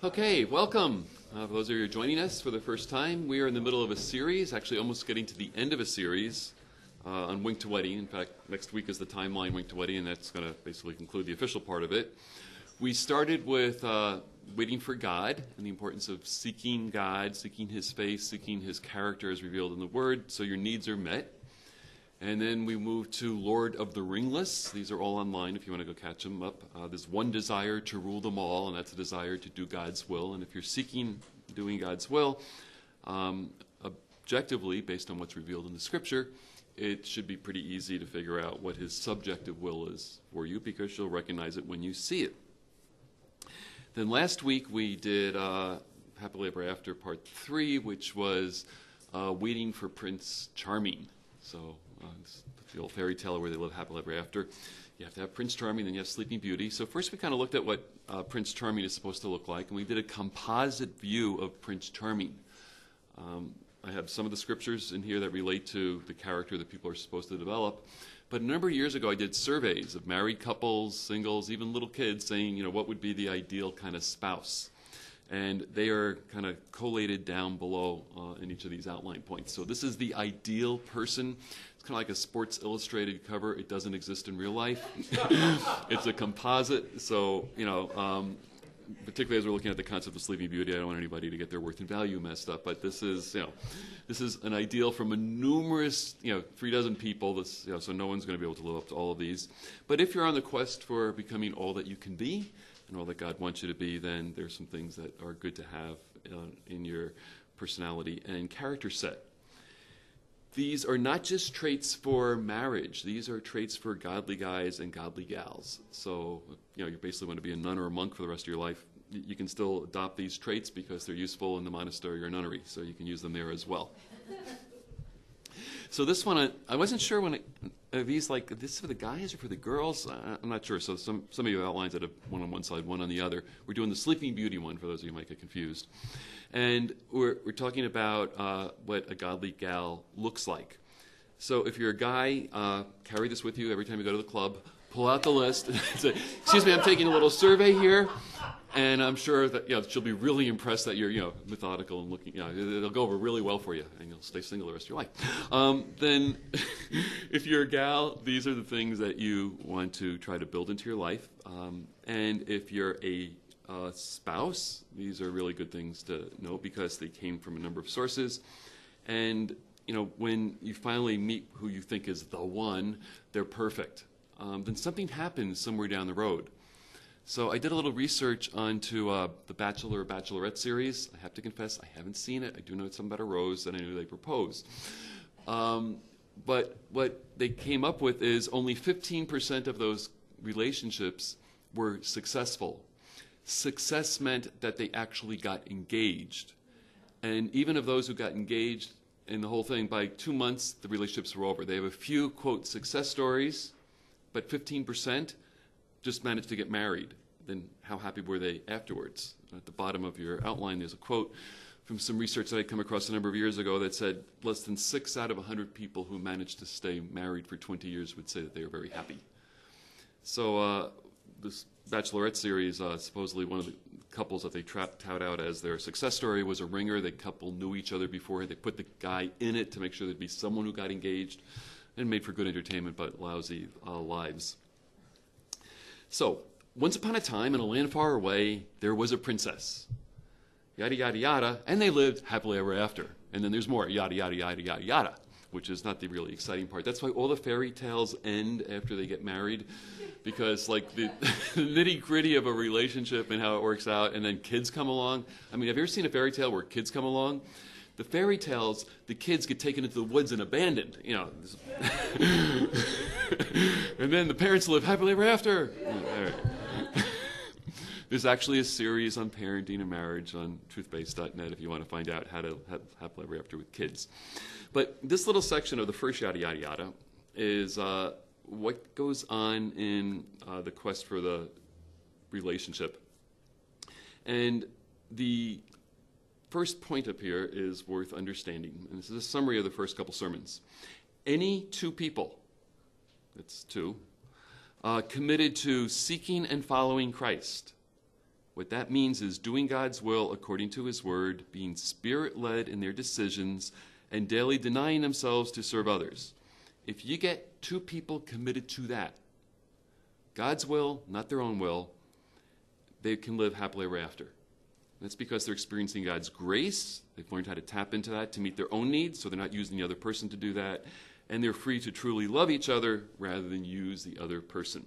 Okay, welcome. For those of you who are joining us for the first time, we are in the middle of a series, actually almost getting to the end of a series on Wink to Wedding. In fact, next week is the timeline Wink to Wedding, and that's going to basically conclude the official part of it. We started with waiting for God and the importance of seeking God, seeking His face, seeking His character as revealed in the Word, so your needs are met. And then we moved to Lord of the Ringless. These are all online if you want to go catch them up. There's one desire to rule them all, and that's a desire to do God's will. And if you're seeking doing God's will, objectively, based on what's revealed in the Scripture, it should be pretty easy to figure out what His subjective will is for you, because you'll recognize it when you see it. Then last week we did Happily Ever After Part 3, which was waiting for Prince Charming. So it's the old fairy tale where they live happily ever after. You have to have Prince Charming, then you have Sleeping Beauty. So first we kind of looked at what Prince Charming is supposed to look like, and we did a composite view of Prince Charming. I have some of the scriptures in here that relate to the character that people are supposed to develop. But a number of years ago I did surveys of married couples, singles, even little kids, saying, what would be the ideal kind of spouse. And they are kind of collated down below in each of these outline points. So this is the ideal person. It's kind of like a Sports Illustrated cover. It doesn't exist in real life. It's a composite. So, particularly as we're looking at the concept of Sleeping Beauty, I don't want anybody to get their worth and value messed up. But this is, this is an ideal from a numerous, 36 people. This, so no one's going to be able to live up to all of these. But if you're on the quest for becoming all that you can be, and all that God wants you to be, then there's some things that are good to have in your personality and character set. These are not just traits for marriage. These are traits for godly guys and godly gals. So, you basically want to be a nun or a monk for the rest of your life. You can still adopt these traits because they're useful in the monastery or nunnery, so you can use them there as well. So this one, I wasn't sure when are these like this for the guys or for the girls? I'm not sure. So some of you outlines that have one on one side, one on the other. We're doing the Sleeping Beauty one for those of you who might get confused, and we're talking about what a godly gal looks like. So if you're a guy, carry this with you every time you go to the club. Pull out the list. Say, excuse me, I'm taking a little survey here. And I'm sure that she'll be really impressed that you're methodical and looking. It'll go over really well for you, and you'll stay single the rest of your life. Then, if you're a gal, these are the things that you want to try to build into your life. And if you're a spouse, these are really good things to know because they came from a number of sources. And when you finally meet who you think is the one, they're perfect. Then something happens somewhere down the road. So I did a little research onto the Bachelor or Bachelorette series. I have to confess, I haven't seen it. I do know something about a rose, and I knew they proposed. But what they came up with is only 15% of those relationships were successful. Success meant that they actually got engaged. And even of those who got engaged in the whole thing, by 2 months, the relationships were over. They have a few, quote, success stories, but 15% just managed to get married. Then how happy were they afterwards? At the bottom of your outline, there's a quote from some research that I come across a number of years ago that said less than 6 out of 100 people who managed to stay married for 20 years would say that they were very happy. So this Bachelorette series, supposedly one of the couples that they tout out as their success story was a ringer. The couple knew each other before. They put the guy in it to make sure there'd be someone who got engaged, and made for good entertainment but lousy lives. So, once upon a time, in a land far away, there was a princess. Yada, yada, yada, and they lived happily ever after. And then there's more, yada, yada, yada, yada, yada, which is not the really exciting part. That's why all the fairy tales end after they get married, because like the nitty-gritty of a relationship and how it works out, and then kids come along. I mean, have you ever seen a fairy tale where kids come along? The fairy tales, the kids get taken into the woods and abandoned, and then the parents live happily ever after. All right. There's actually a series on parenting and marriage on truthbase.net if you want to find out how to have happily ever after with kids. But this little section of the first yada yada yada is what goes on in the quest for the relationship. And the first point up here is worth understanding, and this is a summary of the first couple sermons. Any two people, that's two, committed to seeking and following Christ What that means is doing God's will according to his word, being spirit-led in their decisions, and daily denying themselves to serve others. If you get two people committed to that, God's will, not their own will, they can live happily ever after. That's because they're experiencing God's grace. They've learned how to tap into that to meet their own needs, so they're not using the other person to do that. And they're free to truly love each other rather than use the other person.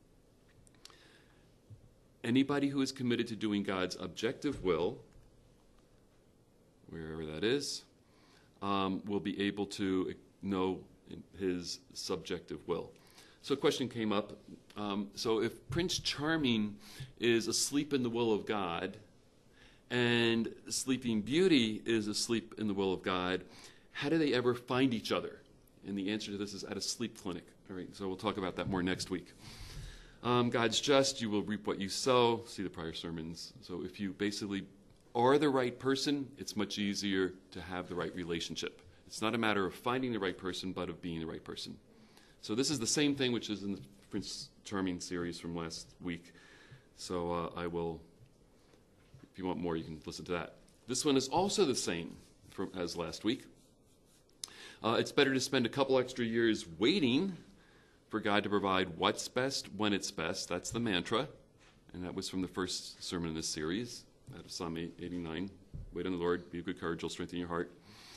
Anybody who is committed to doing God's objective will, wherever that is, will be able to know his subjective will. So a question came up. So if Prince Charming is asleep in the will of God, and Sleeping Beauty is asleep in the will of God, how do they ever find each other? And the answer to this is at a sleep clinic. All right, so we'll talk about that more next week. God's just, you will reap what you sow. See the prior sermons. So if you basically are the right person, it's much easier to have the right relationship. It's not a matter of finding the right person, but of being the right person. So this is the same thing which is in the Prince Charming series from last week. So I will, if you want more, you can listen to that. This one is also the same as last week. It's better to spend a couple extra years waiting for God to provide what's best when it's best. That's the mantra. And that was from the first sermon in this series, out of Psalm 89. Wait on the Lord, be of good courage, he'll strengthen your heart.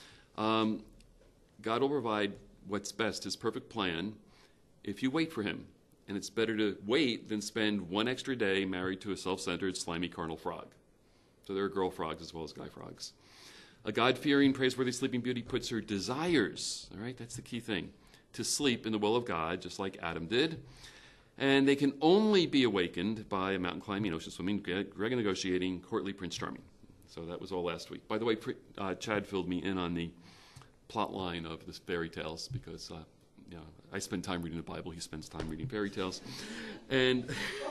God will provide what's best, his perfect plan, if you wait for him. And it's better to wait than spend one extra day married to a self-centered, slimy, carnal frog. So there are girl frogs as well as guy frogs. A God-fearing, praiseworthy Sleeping Beauty puts her desires, all right, that's the key thing, to sleep in the will of God, just like Adam did. And they can only be awakened by mountain climbing, ocean swimming, dragon negotiating, courtly Prince Charming. So that was all last week. By the way, Chad filled me in on the plot line of this fairy tales because I spend time reading the Bible. He spends time reading fairy tales. And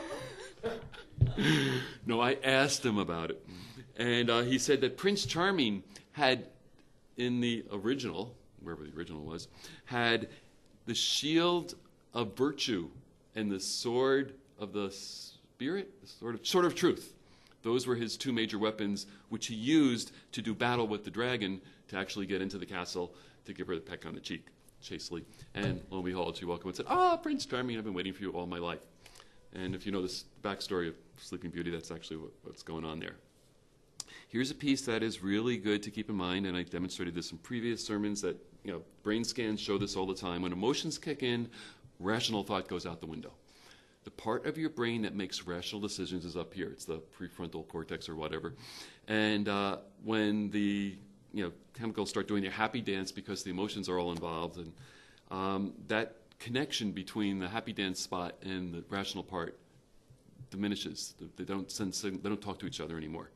no, I asked him about it. And he said that Prince Charming had, in the original, wherever the original was, had the shield of virtue and the sword of the spirit, the sword of truth. Those were his two major weapons, which he used to do battle with the dragon to actually get into the castle to give her the peck on the cheek, chastely. And lo and behold, she welcomed and said, "Ah, Prince Charming, I've been waiting for you all my life." And if you know this backstory of Sleeping Beauty, that's actually what's going on there. Here's a piece that is really good to keep in mind, and I demonstrated this in previous sermons that, brain scans show this all the time. When emotions kick in, rational thought goes out the window. The part of your brain that makes rational decisions is up here. It's the prefrontal cortex or whatever. And when the chemicals start doing their happy dance because the emotions are all involved, and that connection between the happy dance spot and the rational part diminishes. They don't talk to each other anymore.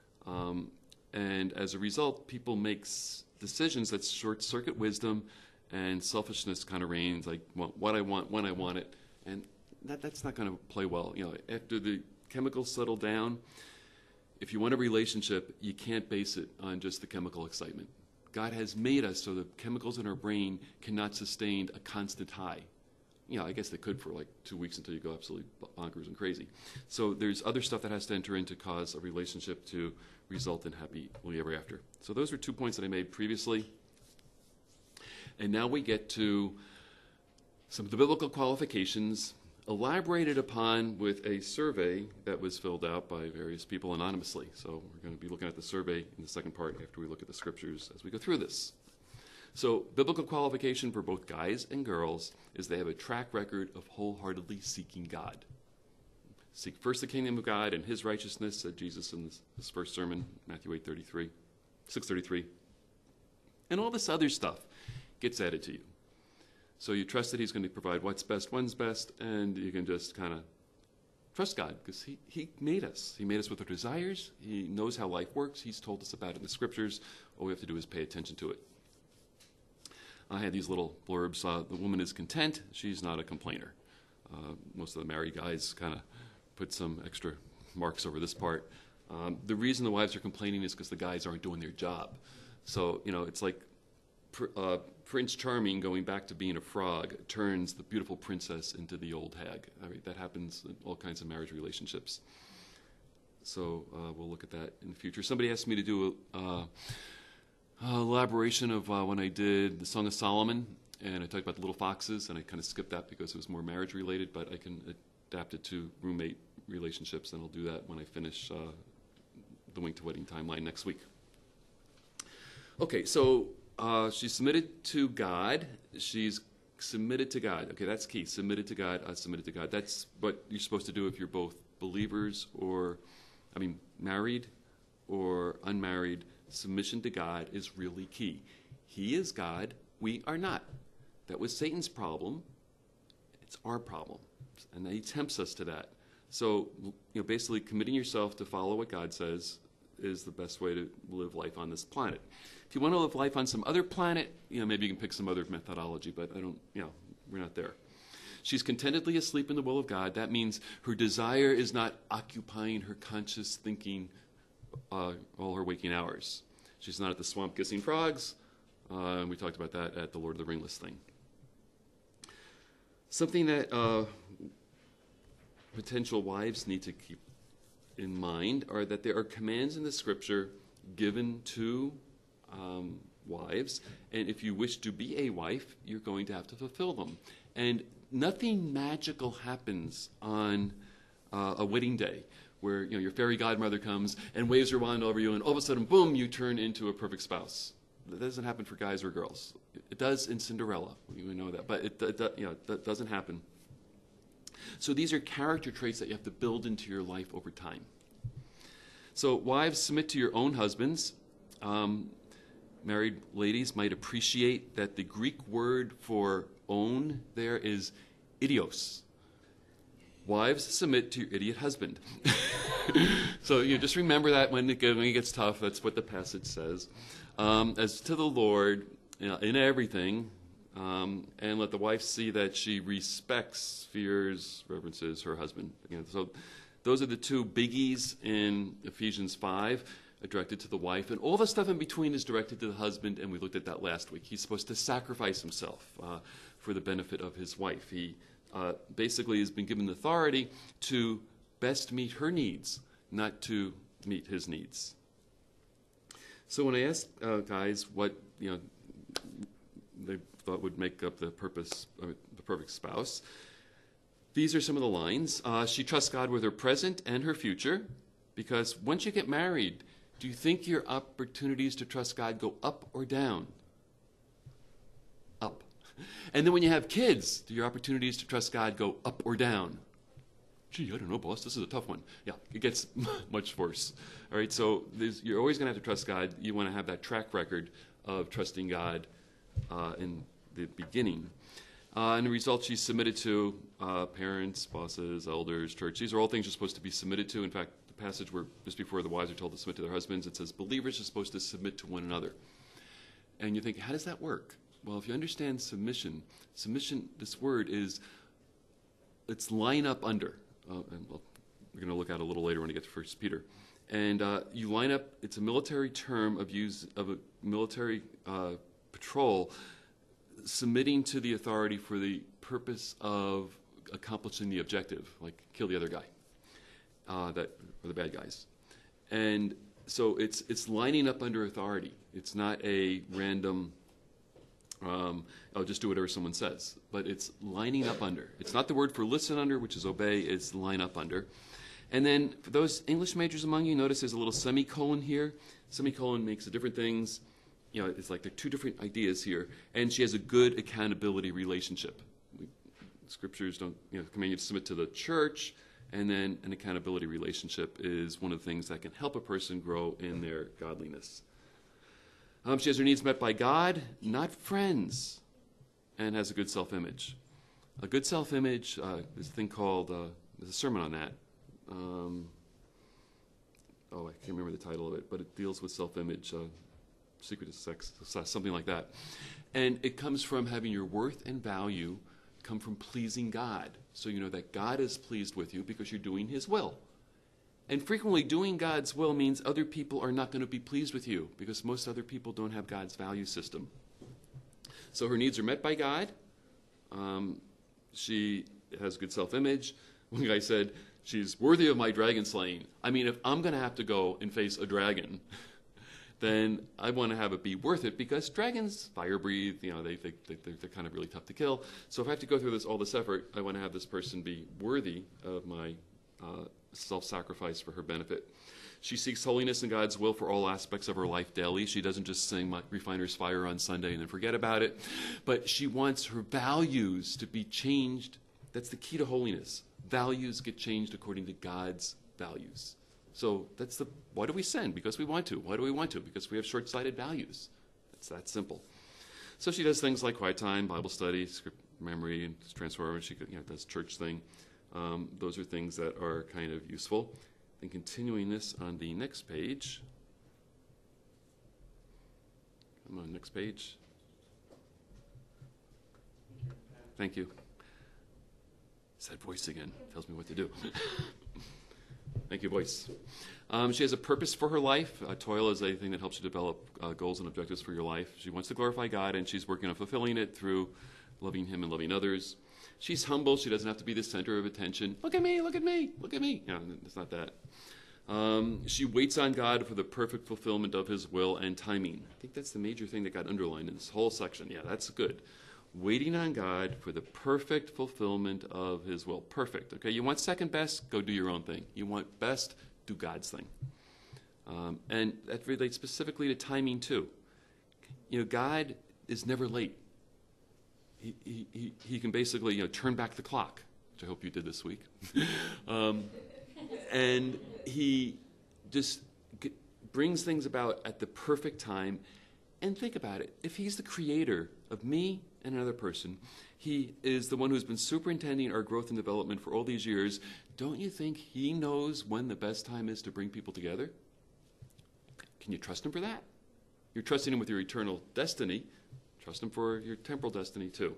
And as a result, people make decisions that short-circuit wisdom, and selfishness kind of reigns, like what I want, when I want it. And that's not going to play well. After the chemicals settle down, if you want a relationship, you can't base it on just the chemical excitement. God has made us so the chemicals in our brain cannot sustain a constant high. I guess they could for like 2 weeks until you go absolutely bonkers and crazy. So there's other stuff that has to enter in to cause a relationship to result in happily ever after. So those were 2 points that I made previously. And now we get to some of the biblical qualifications elaborated upon with a survey that was filled out by various people anonymously. So we're going to be looking at the survey in the second part after we look at the scriptures as we go through this. So biblical qualification for both guys and girls is they have a track record of wholeheartedly seeking God. Seek first the kingdom of God and his righteousness, said Jesus in his first sermon, Matthew 6:33. And all this other stuff gets added to you. So you trust that he's going to provide what's best, when's best, and you can just kind of trust God because he made us. He made us with our desires. He knows how life works. He's told us about it in the scriptures. All we have to do is pay attention to it. I had these little blurbs. The woman is content. She's not a complainer. Most of the married guys kind of put some extra marks over this part. The reason the wives are complaining is because the guys aren't doing their job. So, it's like Prince Charming going back to being a frog turns the beautiful princess into the old hag. I mean, that happens in all kinds of marriage relationships. So we'll look at that in the future. Somebody asked me to do a elaboration of when I did the Song of Solomon, and I talked about the little foxes, and I kind of skipped that because it was more marriage related, but I can adapt it to roommate relationships, and I'll do that when I finish the Wink to Wedding timeline next week. Okay, so she's submitted to God. She's submitted to God. Okay, that's key. Submitted to God, submitted to God. That's what you're supposed to do if you're both believers married or unmarried. Submission to God is really key. He is God. We are not. That was Satan's problem. It's our problem. And he tempts us to that. So, basically committing yourself to follow what God says is the best way to live life on this planet. If you want to live life on some other planet, maybe you can pick some other methodology, but we're not there. She's contentedly asleep in the will of God. That means her desire is not occupying her conscious thinking all her waking hours. She's not at the swamp kissing frogs. And we talked about that at the Lord of the Ringless thing. Something that potential wives need to keep in mind are that there are commands in the Scripture given to wives, and if you wish to be a wife, you're going to have to fulfill them. And nothing magical happens on a wedding day where your fairy godmother comes and waves her wand over you, and all of a sudden, boom, you turn into a perfect spouse. That doesn't happen for guys or girls. It does in Cinderella. We know that, but that doesn't happen. So these are character traits that you have to build into your life over time. So wives, submit to your own husbands. Married ladies might appreciate that the Greek word for own there is idios. Wives, submit to your idiot husband. So just remember that when it gets tough, that's what the passage says. As to the Lord, in everything, and let the wife see that she respects, fears, reverences her husband. So those are the two biggies in Ephesians 5, directed to the wife. And all the stuff in between is directed to the husband, and we looked at that last week. He's supposed to sacrifice himself for the benefit of his wife. He basically has been given authority to best meet her needs, not to meet his needs. So when I asked guys what they thought would make up the perfect spouse, these are some of the lines. She trusts God with her present and her future, because once you get married, do you think your opportunities to trust God go up or down? Up. And then when you have kids, do your opportunities to trust God go up or down? Gee, I don't know, boss. This is a tough one. Yeah, it gets much worse. All right, so you're always going to have to trust God. You want to have that track record of trusting God in the beginning. And the result, she's submitted to parents, bosses, elders, church. These are all things you're supposed to be submitted to. In fact, the passage where just before the wives are told to submit to their husbands, it says believers are supposed to submit to one another. And you think, how does that work? Well, if you understand submission, this word is, it's line up under. And we're going to look at it a little later when we get to 1 Peter. And you line up, it's a military term of a military patrol, submitting to the authority for the purpose of accomplishing the objective, like kill the other guy, that or the bad guys. And so it's lining up under authority. It's not a random, I'll just do whatever someone says, but it's lining up under. It's not the word for listen under, which is obey, it's line up under. And then for those English majors among you, notice there's a little semicolon here. Semicolon makes different things. It's like there are two different ideas here. And she has a good accountability relationship. Scriptures don't command you to submit to the church, and then an accountability relationship is one of the things that can help a person grow in their godliness. She has her needs met by God, not friends, and has a good self-image. A good self-image, there's a thing called, there's a sermon on that. I can't remember the title of it, but it deals with self-image, secret of sex, something like that. And it comes from having your worth and value come from pleasing God. So you know that God is pleased with you because you're doing his will. And frequently doing God's will means other people are not going to be pleased with you because most other people don't have God's value system. So her needs are met by God. She has good self-image. One guy said she's worthy of my dragon slaying. I mean, if I'm going to have to go and face a dragon, then I want to have it be worth it, because dragons fire breathe, they're kind of really tough to kill. So if I have to go through all this effort, I want to have this person be worthy of my self-sacrifice for her benefit. She seeks holiness and God's will for all aspects of her life daily. She doesn't just sing Refiner's Fire on Sunday and then forget about it, but she wants her values to be changed. That's the key to holiness. Values get changed according to God's values. So why do we sin? Because we want to. Why do we want to? Because we have short-sighted values. It's that simple. So she does things like quiet time, Bible study, script memory, and transfer. She does church thing. Those are things that are kind of useful. And continuing this on the next page. Come on, next page. Thank you. It's that voice again. Tells me what to do. Thank you, voice. She has a purpose for her life. Toil is a thing that helps you develop goals and objectives for your life. She wants to glorify God, and she's working on fulfilling it through loving Him and loving others. She's humble. She doesn't have to be the center of attention. Look at me, look at me, look at me. No, it's not that. She waits on God for the perfect fulfillment of His will and timing. I think that's the major thing that got underlined in this whole section. Yeah, that's good. Waiting on God for the perfect fulfillment of His will. Perfect. Okay, you want second best? Go do your own thing. You want best? Do God's thing. And that relates specifically to timing too. God is never late. He can basically turn back the clock, which I hope you did this week. And He just brings things about at the perfect time. And think about it. If He's the creator of me and another person, He is the one who's been superintending our growth and development for all these years. Don't you think He knows when the best time is to bring people together? Can you trust Him for that? You're trusting Him with your eternal destiny. Trust Him for your temporal destiny too.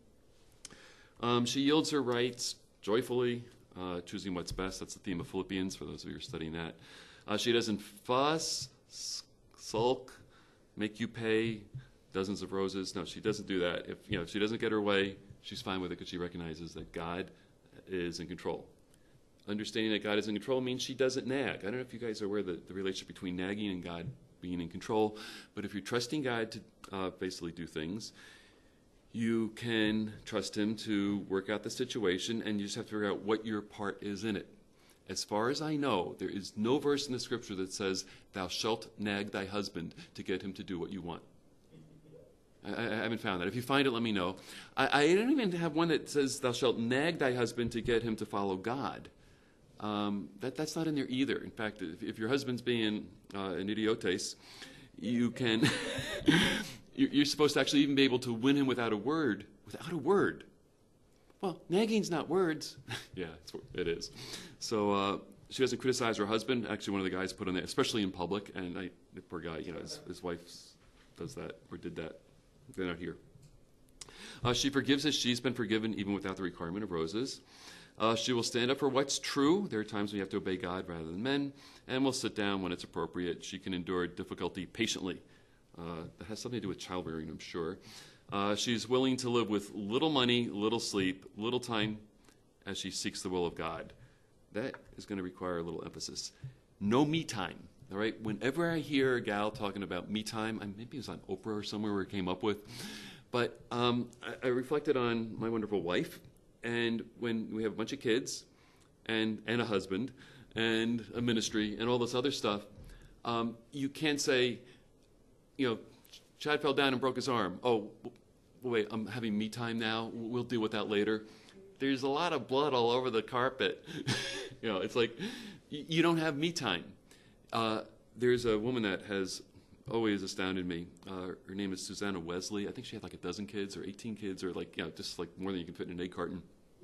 She yields her rights joyfully, choosing what's best. That's the theme of Philippians, for those of you who are studying that. She doesn't fuss, sulk, make you pay dozens of roses. No, she doesn't do that. If she doesn't get her way, she's fine with it, because she recognizes that God is in control. Understanding that God is in control means she doesn't nag. I don't know if you guys are aware of the relationship between nagging and God being in control, but if you're trusting God to basically do things, you can trust Him to work out the situation, and you just have to figure out what your part is in it. As far as I know, there is no verse in the Scripture that says, "Thou shalt nag thy husband to get him to do what you want." I haven't found that. If you find it, let me know. I don't even have one that says, "Thou shalt nag thy husband to get him to follow God." That's not in there either. In fact, if your husband's being an idiotes, you can. You're supposed to actually even be able to win him without a word. Without a word. Well, nagging's not words. Yeah, it is. So she doesn't criticize her husband. Actually, one of the guys put on there, especially in public. And the poor guy, his wife does that or did that. They're not here. She forgives as she's been forgiven, even without the requirement of roses. She will stand up for what's true. There are times when you have to obey God rather than men. And will sit down when it's appropriate. She can endure difficulty patiently. That has something to do with childbearing, I'm sure. She's willing to live with little money, little sleep, little time as she seeks the will of God. That is going to require a little emphasis. No me time. All right? Whenever I hear a gal talking about me time, maybe it was on Oprah or somewhere where it came up with, but I reflected on my wonderful wife, and when we have a bunch of kids and a husband and a ministry and all this other stuff, you can't say, Chad fell down and broke his arm. Oh, wait, I'm having me time now. We'll deal with that later. There's a lot of blood all over the carpet. It's like you don't have me time. There's a woman that has always astounded me. Her name is Susanna Wesley. I think she had like a dozen kids or 18 kids or just like more than you can fit in an egg carton.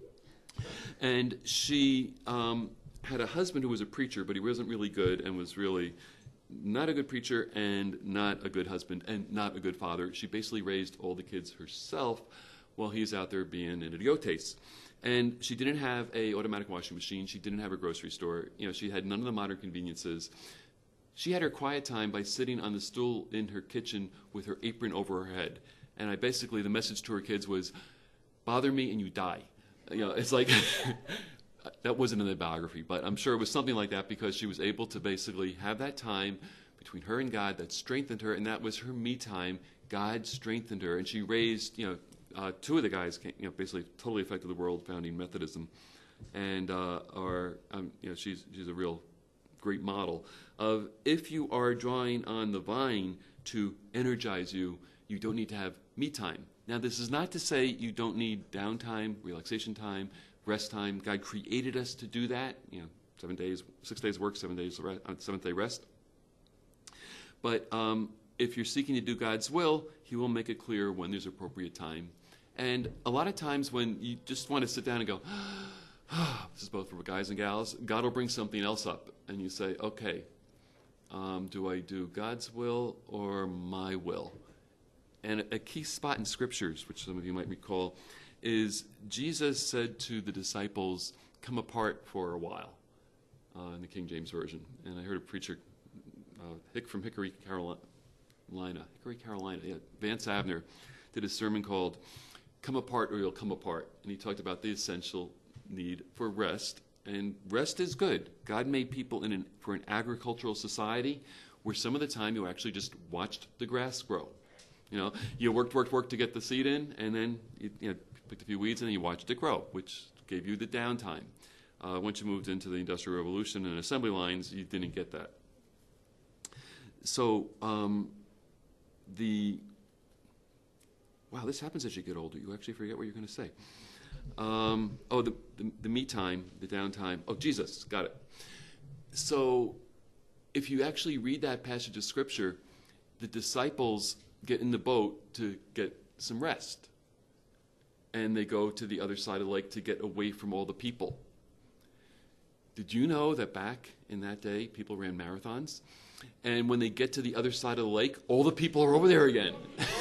And she had a husband who was a preacher, but he wasn't really good and was really not a good preacher and not a good husband and not a good father. She basically raised all the kids herself while he's out there being an idiotes. And she didn't have a automatic washing machine. She didn't have a grocery store. She had none of the modern conveniences. She had her quiet time by sitting on the stool in her kitchen with her apron over her head. And the message to her kids was, bother me and you die. It's like, that wasn't in the biography, but I'm sure it was something like that because she was able to basically have that time between her and God that strengthened her, and that was her me time. God strengthened her, and she raised, two of the guys, basically totally affected the world, founding Methodism, and she's a real great model of if you are drawing on the vine to energize you, you don't need to have me time. Now, this is not to say you don't need downtime, relaxation time, rest time. God created us to do that. 7 days, 6 days work, 7 days seventh day rest. But if you're seeking to do God's will, He will make it clear when there's appropriate time. And a lot of times when you just want to sit down and go, this is both for guys and gals, God will bring something else up. And you say, okay, do I do God's will or my will? And a key spot in Scriptures, which some of you might recall, is Jesus said to the disciples, come apart for a while, in the King James Version. And I heard a preacher, from Hickory, Carolina, Vance Avner, did a sermon called Come Apart or You'll Come Apart. And he talked about the essential need for rest. And rest is good. God made people for an agricultural society where some of the time you actually just watched the grass grow. You worked to get the seed in, and then you picked a few weeds, and then you watched it grow, which gave you the downtime. Once you moved into the Industrial Revolution and assembly lines, you didn't get that. So wow, this happens as you get older. You actually forget what you're going to say. The me time, the downtime. Oh, Jesus, got it. So if you actually read that passage of Scripture, the disciples get in the boat to get some rest. And they go to the other side of the lake to get away from all the people. Did you know that back in that day, people ran marathons? And when they get to the other side of the lake, all the people are over there again.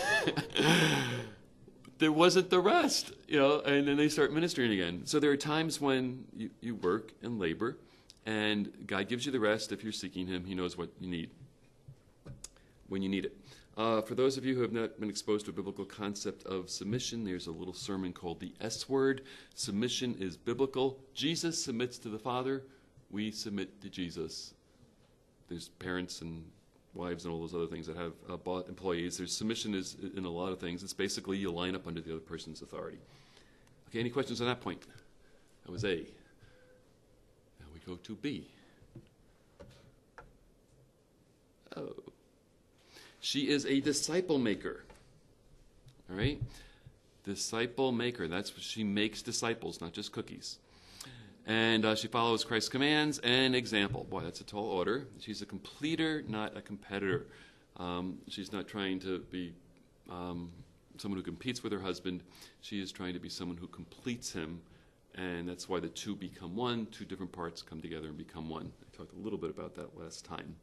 There wasn't the rest, and then they start ministering again. So there are times when you work and labor, and God gives you the rest if you're seeking Him. He knows what you need when you need it. For those of you who have not been exposed to a biblical concept of submission, there's a little sermon called the S word. Submission is biblical. Jesus submits to the Father. We submit to Jesus. There's parents and wives and all those other things that have bought employees. There's submission is in a lot of things. It's basically you line up under the other person's authority. Okay, any questions on that point? That was A. Now we go to B. Oh. She is a disciple maker. All right? Disciple maker. That's what she makes disciples, not just cookies. And she follows Christ's commands and example. Boy, that's a tall order. She's a completer, not a competitor. She's not trying to be someone who competes with her husband. She is trying to be someone who completes him. And that's why the two become one. Two different parts come together and become one. I talked a little bit about that last time.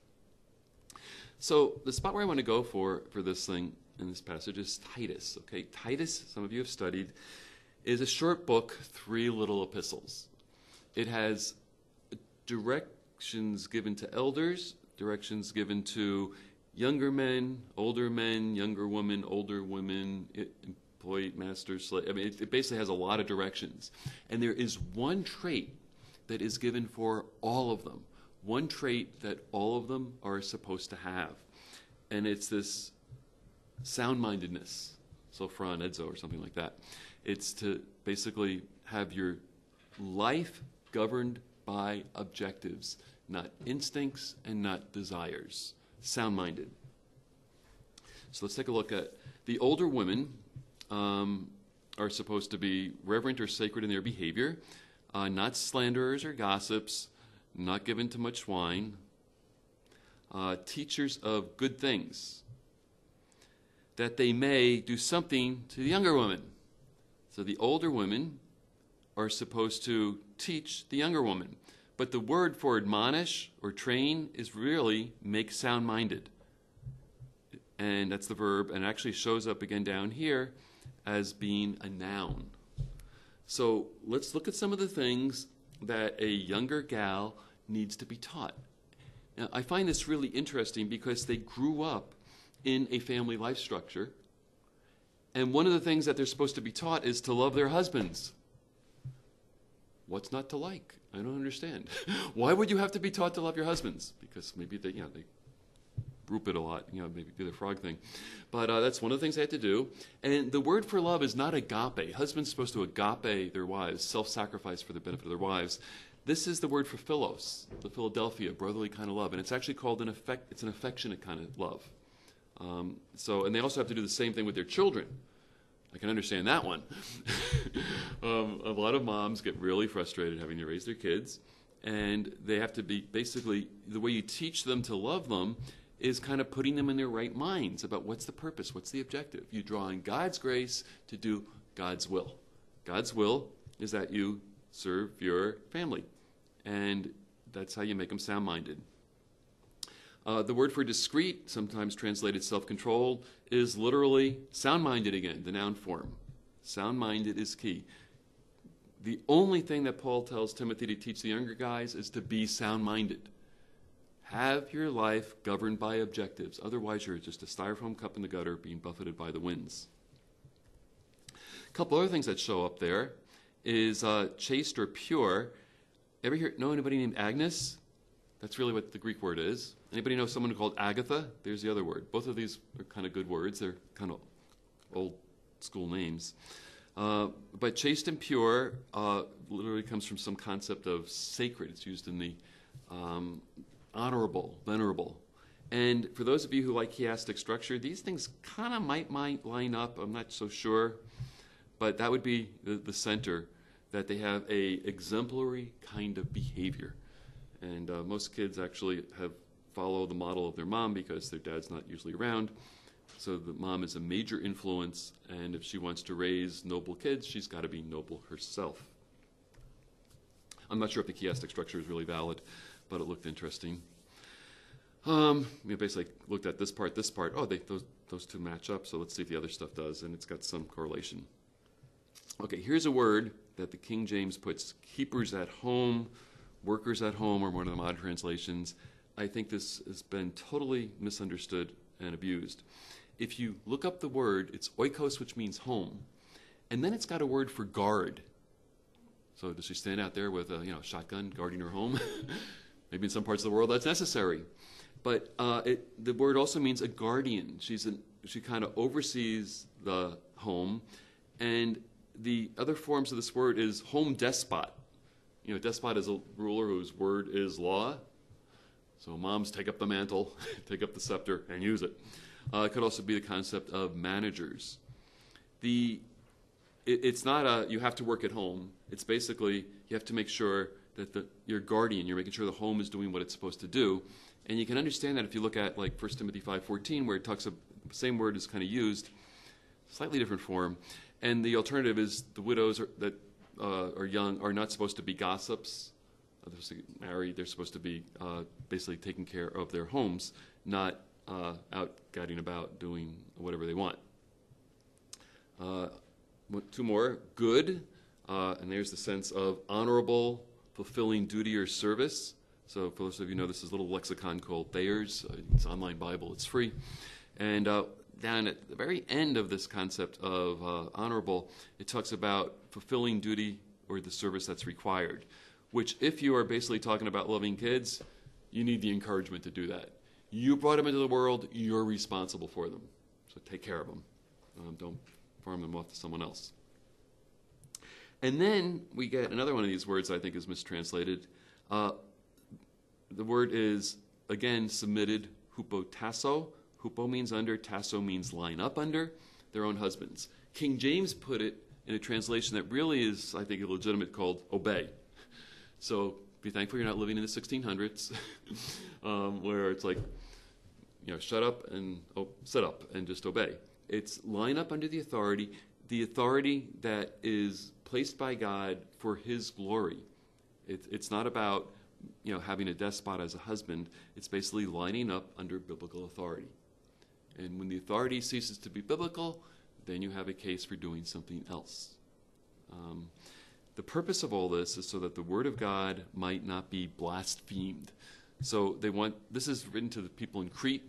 So the spot where I want to go for this thing in this passage is Titus. Okay, Titus, some of you have studied, is a short book, 3 little epistles. It has directions given to elders, directions given to younger men, younger women, older women, employee, master, slave. I mean, it basically has a lot of directions. And there is one trait that is given for all of them. One trait that all of them are supposed to have. And it's this sound-mindedness, sophron, edzo, or something like that. It's to basically have your life governed by objectives, not instincts and not desires. Sound-minded. So let's take a look at the older women are supposed to be reverent or sacred in their behavior, not slanderers or gossips, not given to much wine, teachers of good things, that they may do something to the younger women. So the older women are supposed to teach the younger woman. But the word for admonish or train is really make sound-minded. And that's the verb, and it actually shows up again down here as being a noun. So let's look at some of the things that a younger gal needs to be taught. Now, I find this really interesting because they grew up in a family life structure, and one of the things that they're supposed to be taught is to love their husbands. What's not to like? I don't understand. Why would you have to be taught to love your husbands? Because maybe they group it a lot, maybe do the frog thing. But that's one of the things they had to do. And the word for love is not agape. Husbands are supposed to agape their wives, self-sacrifice for the benefit of their wives. This is the word for philos, the Philadelphia, brotherly kind of love. And it's actually called it's an affectionate kind of love. And they also have to do the same thing with their children. I can understand that one. A lot of moms get really frustrated having to raise their kids, and they have to be basically, the way you teach them to love them is kind of putting them in their right minds about what's the purpose, what's the objective. You draw on God's grace to do God's will. God's will is that you serve your family, and that's how you make them sound-minded. The word for discreet, sometimes translated self-controlled, is literally sound-minded again, the noun form. Sound-minded is key. The only thing that Paul tells Timothy to teach the younger guys is to be sound-minded. Have your life governed by objectives. Otherwise, you're just a styrofoam cup in the gutter being buffeted by the winds. A couple other things that show up there is chaste or pure. Ever know anybody named Agnes? That's really what the Greek word is. Anybody know someone called Agatha? There's the other word. Both of these are kind of good words. They're kind of old school names. But chaste and pure literally comes from some concept of sacred. It's used in the honorable, venerable. And for those of you who like chiastic structure, these things kind of might line up. I'm not so sure. But that would be the center, that they have a exemplary kind of behavior. And most kids actually follow the model of their mom because their dad's not usually around. So the mom is a major influence, and if she wants to raise noble kids, she's got to be noble herself. I'm not sure if the chiastic structure is really valid, but it looked interesting. We basically looked at this part. Oh, those two match up, so let's see if the other stuff does, and it's got some correlation. Okay, here's a word that the King James puts keepers at home, workers at home, or one of the modern translations. I think this has been totally misunderstood and abused. If you look up the word, it's oikos, which means home, and then it's got a word for guard. So does she stand out there with a shotgun guarding her home? Maybe in some parts of the world that's necessary. But the word also means a guardian. She kind of oversees the home, and the other forms of this word is home despot. Despot is a ruler whose word is law. So moms take up the mantle, take up the scepter, and use it. It could also be the concept of managers. It's not you have to work at home. It's basically you have to make sure that your guardian, you're making sure the home is doing what it's supposed to do. And you can understand that if you look at like 1 Timothy 5:14, where it talks about the same word is kind of used, slightly different form. And the alternative is the widows that are young are not supposed to be gossips. They're supposed to get married. They're supposed to be basically taking care of their homes, not out gadding about doing whatever they want. Two more. Good. And there's the sense of honorable, fulfilling duty or service. So for those of you who know, this is a little lexicon called Thayer's. It's an online Bible. It's free. And down at the very end of this concept of honorable, it talks about fulfilling duty or the service that's required, which if you are basically talking about loving kids, you need the encouragement to do that. You brought them into the world, you're responsible for them. So take care of them. Don't farm them off to someone else. And then we get another one of these words I think is mistranslated. The word is, again, submitted, hupotasso. Hupo means under, tasso means line up under their own husbands. King James put it in a translation that really is, I think, illegitimate, called obey. So be thankful you're not living in the 1600s, where it's like, shut up and sit up and just obey. It's line up under the authority that is placed by God for His glory. It's not about having a despot as a husband. It's basically lining up under biblical authority. And when the authority ceases to be biblical, then you have a case for doing something else. The purpose of all this is so that the Word of God might not be blasphemed. So this is written to the people in Crete,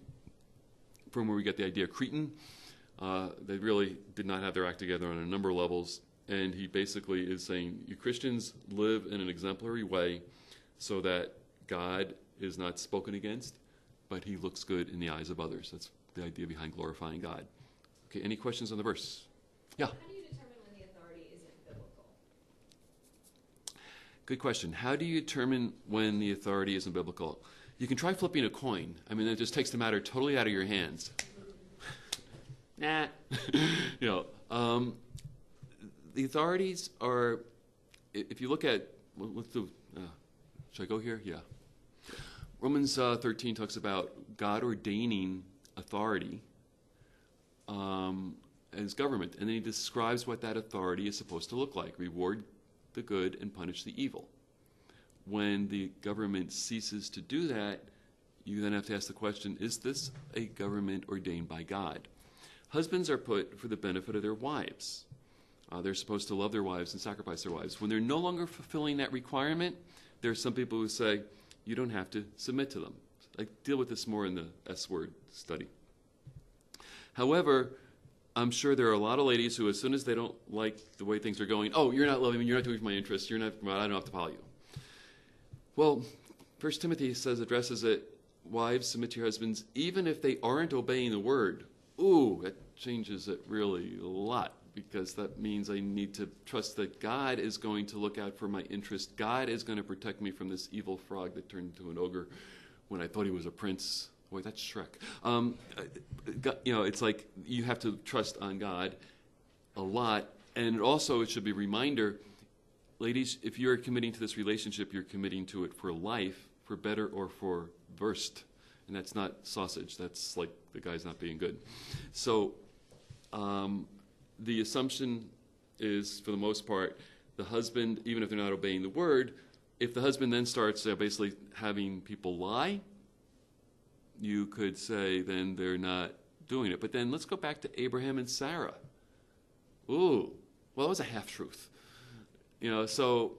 from where we get the idea Cretan. They really did not have their act together on a number of levels. And he basically is saying, you Christians live in an exemplary way so that God is not spoken against, but he looks good in the eyes of others. That's the idea behind glorifying God. Okay, any questions on the verse? Yeah? How do you determine when the authority isn't biblical? Good question. How do you determine when the authority isn't biblical? You can try flipping a coin. I mean, it just takes the matter totally out of your hands. Nah. The authorities are, if you look at, let's do, should I go here? Yeah. Romans 13 talks about God ordaining authority as government, and then he describes what that authority is supposed to look like: reward the good and punish the evil. When the government ceases to do that, you then have to ask the question, is this a government ordained by God? Husbands are put for the benefit of their wives. They're supposed to love their wives and sacrifice their wives. When they're no longer fulfilling that requirement, there are some people who say, you don't have to submit to them. I deal with this more in the S-word study. However, I'm sure there are a lot of ladies who, as soon as they don't like the way things are going, oh, you're not loving me, you're not doing for my interests, I don't have to follow you. Well, 1 Timothy addresses it, wives, submit to your husbands, even if they aren't obeying the word. Ooh, that changes it really a lot, because that means I need to trust that God is going to look out for my interest. God is going to protect me from this evil frog that turned into an ogre when I thought he was a prince. Wait, that's Shrek. It's like you have to trust on God a lot. And also it should be a reminder, ladies, if you're committing to this relationship, you're committing to it for life, for better or for worst. And that's not sausage. That's like the guy's not being good. So the assumption is, for the most part, the husband, even if they're not obeying the word, if the husband then starts basically having people lie, you could say then they're not doing it. But then let's go back to Abraham and Sarah. Ooh, well, that was a half-truth. The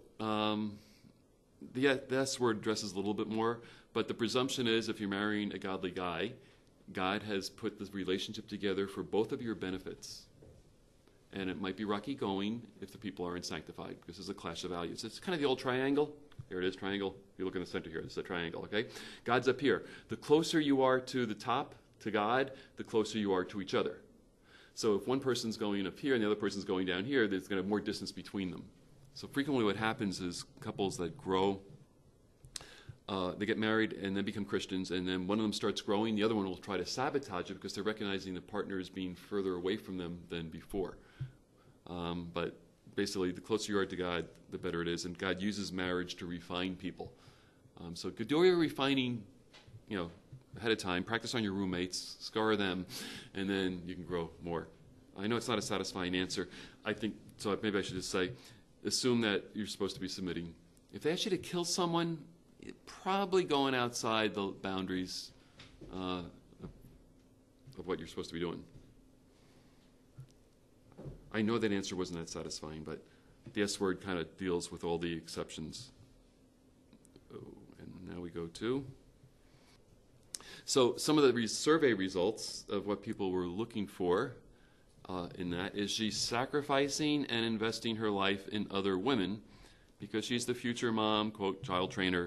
S word addresses a little bit more, but the presumption is if you're marrying a godly guy, God has put this relationship together for both of your benefits. And it might be rocky going if the people aren't sanctified, because there's a clash of values. It's kind of the old triangle. Here it is, triangle. You look in the center here. This is a triangle, okay? God's up here. The closer you are to the top, to God, the closer you are to each other. So if one person's going up here and the other person's going down here, there's going to be more distance between them. So frequently what happens is couples that grow, they get married and then become Christians, and then one of them starts growing, the other one will try to sabotage it because they're recognizing the partner is being further away from them than before. But basically, the closer you are to God, the better it is, and God uses marriage to refine people. So do your refining, ahead of time. Practice on your roommates, scar them, and then you can grow more. I know it's not a satisfying answer. I think, so maybe I should just say, assume that you're supposed to be submitting. If they ask you to kill someone, you're probably going outside the boundaries of what you're supposed to be doing. I know that answer wasn't that satisfying, but the S word kind of deals with all the exceptions. Oh, and now we go to. So some of the survey results of what people were looking for in that is she's sacrificing and investing her life in other women because she's the future mom, quote, child trainer,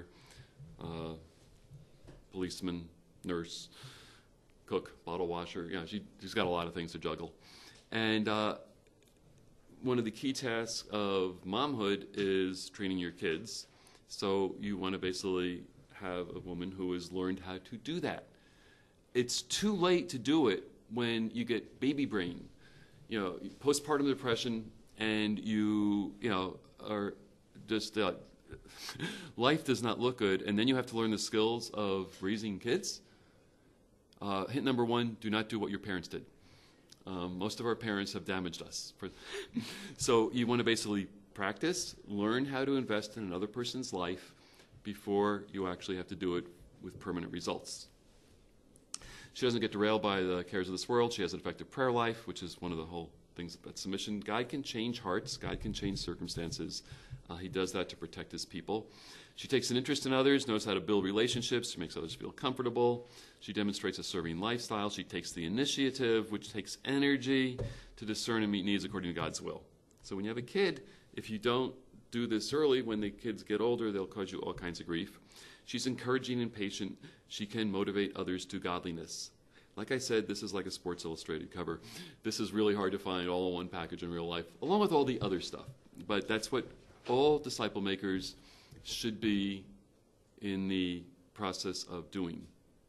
policeman, nurse, cook, bottle washer. She's got a lot of things to juggle. And one of the key tasks of momhood is training your kids. So you want to basically have a woman who has learned how to do that. It's too late to do it when you get baby brain, postpartum depression, and you are just life does not look good, and then you have to learn the skills of raising kids. Hint number one: do not do what your parents did. Most of our parents have damaged us. So you want to basically practice, learn how to invest in another person's life before you actually have to do it with permanent results. She doesn't get derailed by the cares of this world. She has an effective prayer life, which is one of the whole things about submission. God can change hearts. God can change circumstances. He does that to protect his people. She takes an interest in others, knows how to build relationships. She makes others feel comfortable. She demonstrates a serving lifestyle. She takes the initiative, which takes energy to discern and meet needs according to God's will. So when you have a kid, if you don't do this early, when the kids get older, they'll cause you all kinds of grief. She's encouraging and patient. She can motivate others to godliness. Like I said, this is like a Sports Illustrated cover. This is really hard to find all in one package in real life, along with all the other stuff. But that's what all disciple makers should be in the process of doing.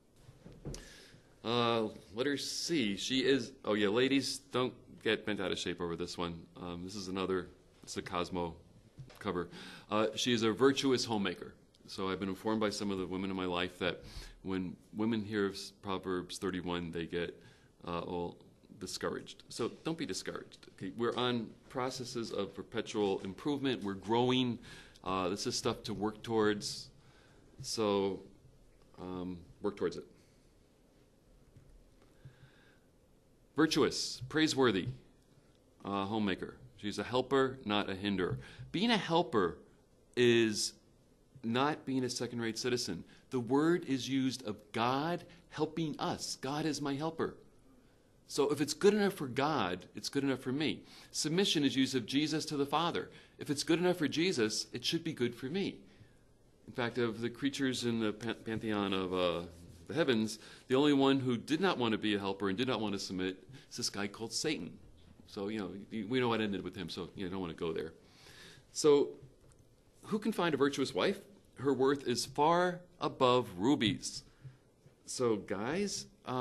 Letter C. She is, oh yeah, ladies, don't get bent out of shape over this one. This is it's a Cosmo cover. She is a virtuous homemaker. So I've been informed by some of the women in my life that when women hear Proverbs 31, they get all discouraged. So don't be discouraged. Okay? We're on processes of perpetual improvement. We're growing. This is stuff to work towards. So work towards it. Virtuous, praiseworthy, homemaker. She's a helper, not a hinderer. Being a helper is not being a second-rate citizen. The word is used of God helping us. God is my helper. So if it's good enough for God, it's good enough for me. Submission is used of Jesus to the Father. If it's good enough for Jesus, it should be good for me. In fact, of the creatures in the pantheon of the heavens, the only one who did not want to be a helper and did not want to submit is this guy called Satan. So, we know what ended with him, so you don't want to go there. So, who can find a virtuous wife? Her worth is far above rubies. So, guys,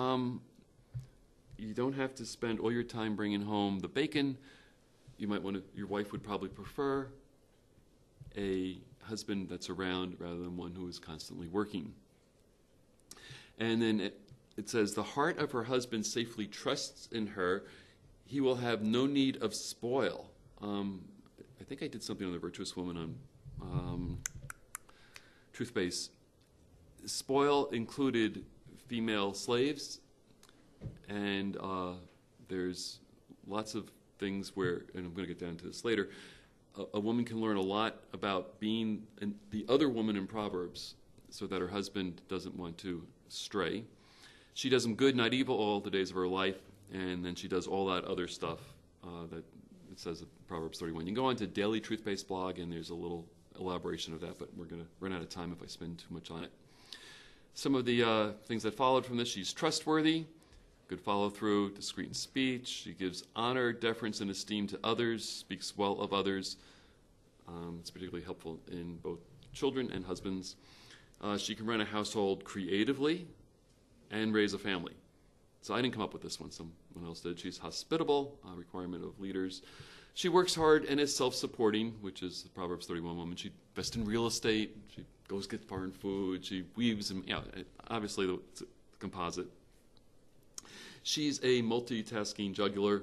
you don't have to spend all your time bringing home the bacon. You might want to, your wife would probably prefer a husband that's around rather than one who is constantly working. And then it says, the heart of her husband safely trusts in her. He will have no need of spoil. I think I did something on the virtuous woman on Truthbase. Spoil included female slaves, and there's lots of things where, and I'm going to get down to this later, a woman can learn a lot about being the other woman in Proverbs so that her husband doesn't want to stray. She does him good, not evil, all the days of her life, and then she does all that other stuff that it says in Proverbs 31. You can go on to Daily Truth-Based blog, and there's a little elaboration of that, but we're going to run out of time if I spend too much on it. Some of the things that followed from this: she's trustworthy, good follow-through, discreet in speech. She gives honor, deference, and esteem to others, speaks well of others. It's particularly helpful in both children and husbands. She can run a household creatively and raise a family. So I didn't come up with this one. Someone else did. She's hospitable, a requirement of leaders. She works hard and is self-supporting, which is the Proverbs 31 woman. She invests in real estate. She goes get foreign food. She weaves, and obviously it's a composite. She's a multitasking juggler.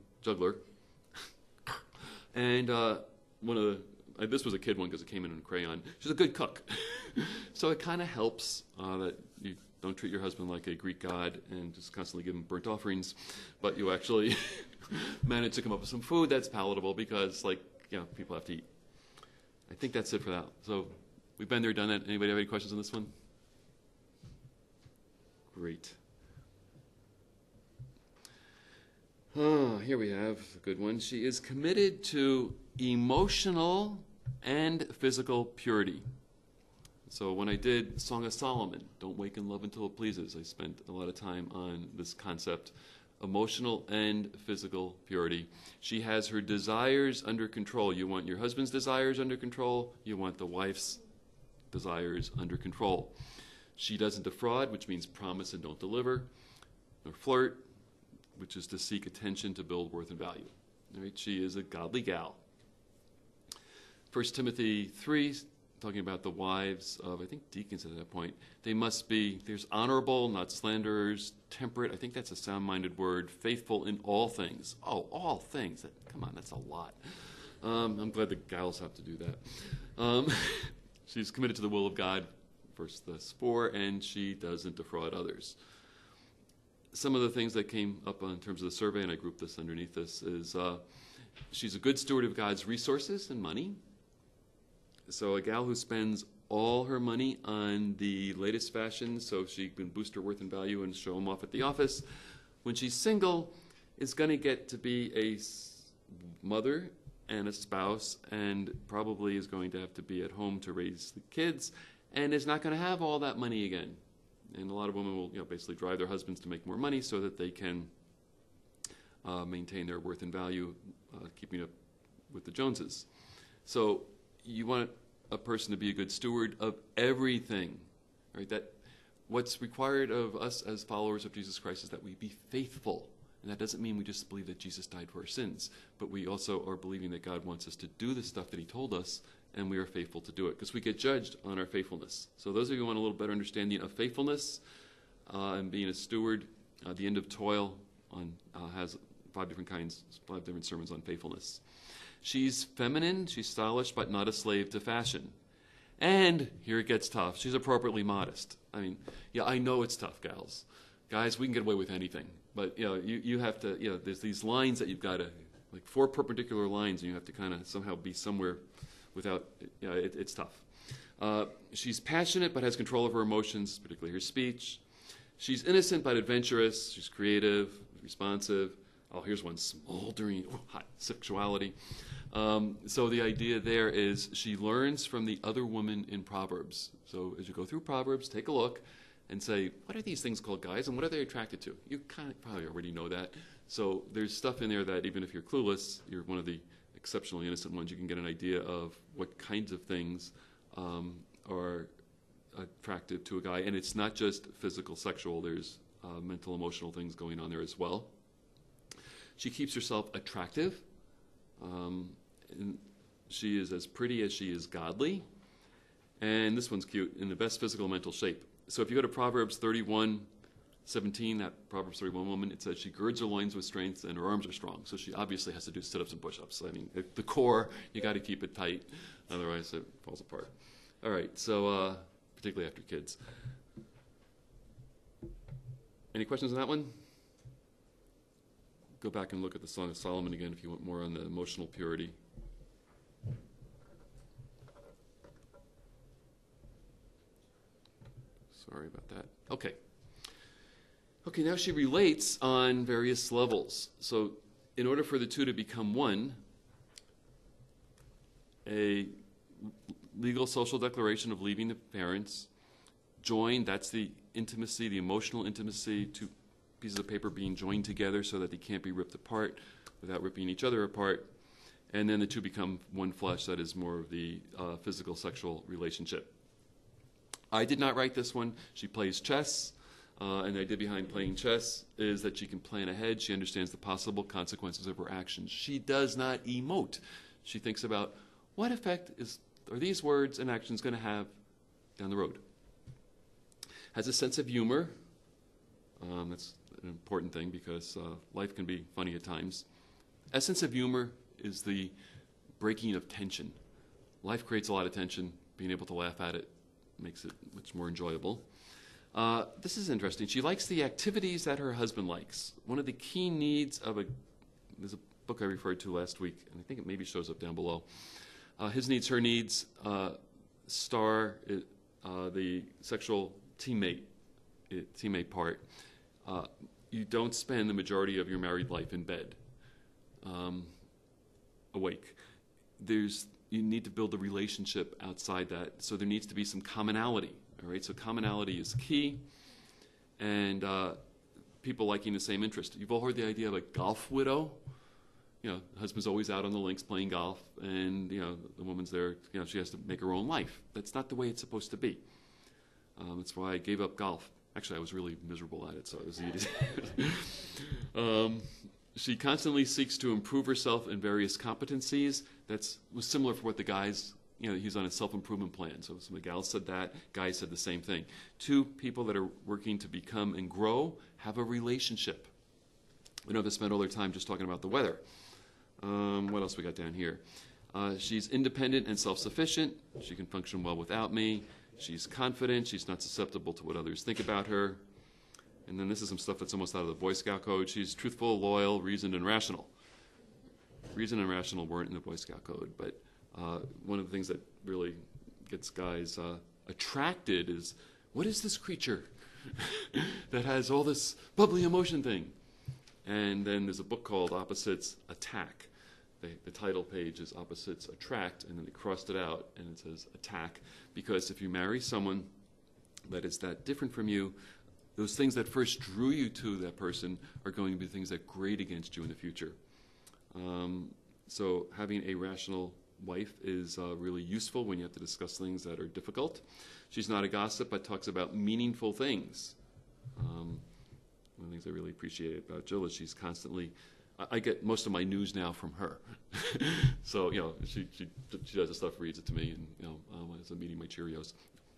And this was a kid one because it came in crayon. She's a good cook. So it kind of helps that you don't treat your husband like a Greek god and just constantly give him burnt offerings, but you actually manage to come up with some food that's palatable because, people have to eat. I think that's it for that. So we've been there, done that. Anybody have any questions on this one? Great. Here we have a good one. She is committed to emotional and physical purity. So when I did Song of Solomon, don't wake in love until it pleases, I spent a lot of time on this concept, emotional and physical purity. She has her desires under control. You want your husband's desires under control. You want the wife's desires under control. She doesn't defraud, which means promise and don't deliver, nor flirt, which is to seek attention to build worth and value. All right? She is a godly gal. 1 Timothy 3, talking about the wives of, I think, deacons at that point. They must be, there's honorable, not slanderers, temperate, I think that's a sound-minded word, faithful in all things. Oh, all things. Come on, that's a lot. I'm glad the gals have to do that. She's committed to the will of God, verse 4, and she doesn't defraud others. Some of the things that came up in terms of the survey, and I grouped this underneath this, is she's a good steward of God's resources and money. So a gal who spends all her money on the latest fashion so she can boost her worth and value and show them off at the office, when she's single, is going to get to be a mother and a spouse, and probably is going to have to be at home to raise the kids, and is not going to have all that money again. And a lot of women will, basically drive their husbands to make more money so that they can maintain their worth and value, keeping up with the Joneses. So you want a person to be a good steward of everything, right? That what's required of us as followers of Jesus Christ is that we be faithful. And that doesn't mean we just believe that Jesus died for our sins, but we also are believing that God wants us to do the stuff that he told us, and we are faithful to do it, because we get judged on our faithfulness. So those of you who want a little better understanding of faithfulness and being a steward, The End of Toil has 5 different sermons on faithfulness. She's feminine, she's stylish, but not a slave to fashion. And here it gets tough. She's appropriately modest. I mean, I know it's tough, gals. Guys, we can get away with anything. But, you have to, there's these lines that you've got to, like 4 perpendicular lines, and you have to kind of somehow be somewhere without, it's tough. She's passionate but has control of her emotions, particularly her speech. She's innocent but adventurous. She's creative, responsive. Oh, here's one, smoldering, hot sexuality. So the idea there is she learns from the other woman in Proverbs. So as you go through Proverbs, take a look and say, what are these things called, guys, and what are they attracted to? You kind of probably already know that. So there's stuff in there that even if you're clueless, you're one of the exceptionally innocent ones, you can get an idea of what kinds of things are attractive to a guy. And it's not just physical, sexual. There's mental, emotional things going on there as well. She keeps herself attractive. And she is as pretty as she is godly. And this one's cute, in the best physical and mental shape. So if you go to Proverbs 31:17, that Proverbs 31 woman, it says she girds her loins with strength and her arms are strong. So she obviously has to do sit-ups and push-ups. I mean, the core, you got to keep it tight. Otherwise, it falls apart. All right, so particularly after kids. Any questions on that one? Go back and look at the Song of Solomon again if you want more on the emotional purity. Sorry about that. Okay, now she relates on various levels. So in order for the two to become one, a legal social declaration of leaving the parents, joined, that's the intimacy, the emotional intimacy, 2 pieces of paper being joined together so that they can't be ripped apart without ripping each other apart. And then the two become one flesh. That is more of the physical, sexual relationship. I did not write this one. She plays chess. And the idea behind playing chess is that she can plan ahead. She understands the possible consequences of her actions. She does not emote. She thinks about what effect are these words and actions going to have down the road. Has a sense of humor. That's an important thing because life can be funny at times. A sense of humor is the breaking of tension. Life creates a lot of tension. Being able to laugh at it makes it much more enjoyable. This is interesting. She likes the activities that her husband likes. One of the key needs of there's a book I referred to last week, and I think it maybe shows up down below. His needs, her needs, the sexual teammate part. You don't spend the majority of your married life in bed, awake. You need to build a relationship outside that, so there needs to be some commonality. All right, so commonality is key, and people liking the same interest. You've all heard the idea of a golf widow. The husband's always out on the links playing golf, and the woman's there. She has to make her own life. That's not the way it's supposed to be. That's why I gave up golf. Actually, I was really miserable at it, so it was easy. She constantly seeks to improve herself in various competencies. Was similar for what the guys, he's on a self-improvement plan. So some of the gals said that, guys said the same thing. 2 people that are working to become and grow have a relationship. We don't have to spend all their time just talking about the weather. What else we got down here? She's independent and self-sufficient. She can function well without me. She's confident. She's not susceptible to what others think about her. And then this is some stuff that's almost out of the Boy Scout code. She's truthful, loyal, reasoned, and rational. Reason and rational weren't in the Boy Scout code, but one of the things that really gets guys attracted is, what is this creature that has all this bubbly emotion thing? And then there's a book called Opposites Attack the title page is Opposites Attract, and then they crossed it out, and it says Attack, because if you marry someone that is that different from you, those things that first drew you to that person are going to be things that grate against you in the future. So having a rational wife is really useful when you have to discuss things that are difficult. She's not a gossip, but talks about meaningful things. One of the things I really appreciate about Jill is she's constantly, I get most of my news now from her. So, she does the stuff, reads it to me, and, as I'm eating my Cheerios.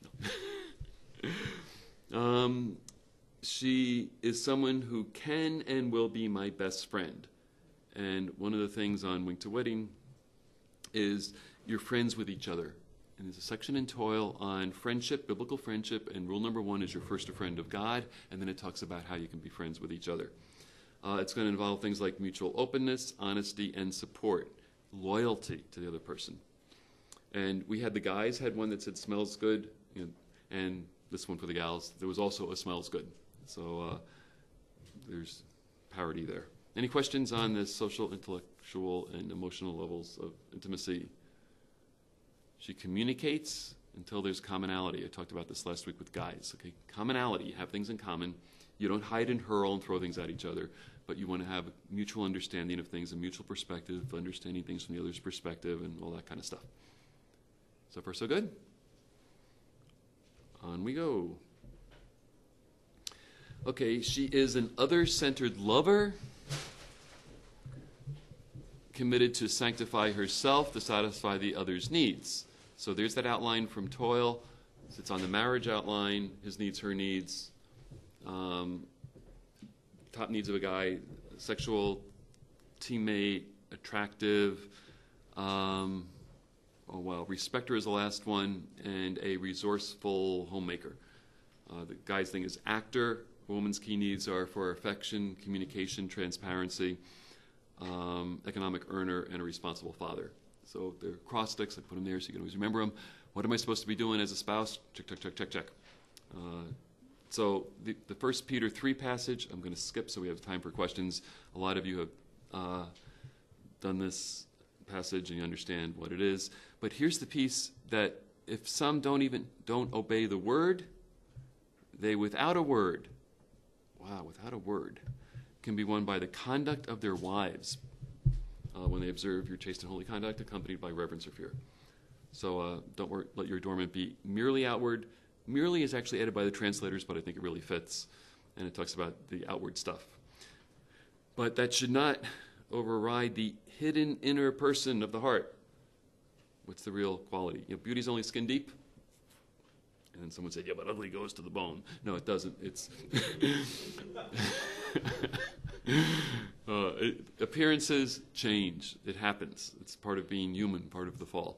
No. She is someone who can and will be my best friend. And one of the things on Wink to Wedding is you're friends with each other. And there's a section in Toil on friendship, biblical friendship, and rule number 1 is you're first a friend of God, and then it talks about how you can be friends with each other. It's going to involve things like mutual openness, honesty, and support, loyalty to the other person. And we had the guys had one that said smells good, and this one for the gals, there was also a smells good. So there's parity there. Any questions on the social, intellectual, and emotional levels of intimacy? She communicates until there's commonality. I talked about this last week with guys. Okay, commonality, you have things in common. You don't hide and hurl and throw things at each other, but you want to have a mutual understanding of things, a mutual perspective, understanding things from the other's perspective, and all that kind of stuff. So far, so good? On we go. Okay, she is an other-centered lover, committed to sanctify herself to satisfy the other's needs. So there's that outline from Toil. It's on the marriage outline, his needs, her needs. Top needs of a guy, sexual, teammate, attractive, respecter is the last one, and a resourceful homemaker. The guy's thing is actor. A woman's key needs are for affection, communication, transparency, economic earner, and a responsible father. So they're cross sticks. I put them there so you can always remember them. What am I supposed to be doing as a spouse? Check, check, check, check, check. So the 1 Peter 3 passage, I'm going to skip so we have time for questions. A lot of you have done this passage and you understand what it is. But here's the piece that if some don't obey the word, they without a word can be won by the conduct of their wives when they observe your chaste and holy conduct accompanied by reverence or fear. So don't let your adornment be merely outward. Merely is actually added by the translators, but I think it really fits, and it talks about the outward stuff. But that should not override the hidden inner person of the heart. What's the real quality? Beauty's only skin deep. And then someone said, yeah, but ugly goes to the bone. No, it doesn't. It's appearances change. It happens. It's part of being human, part of the fall.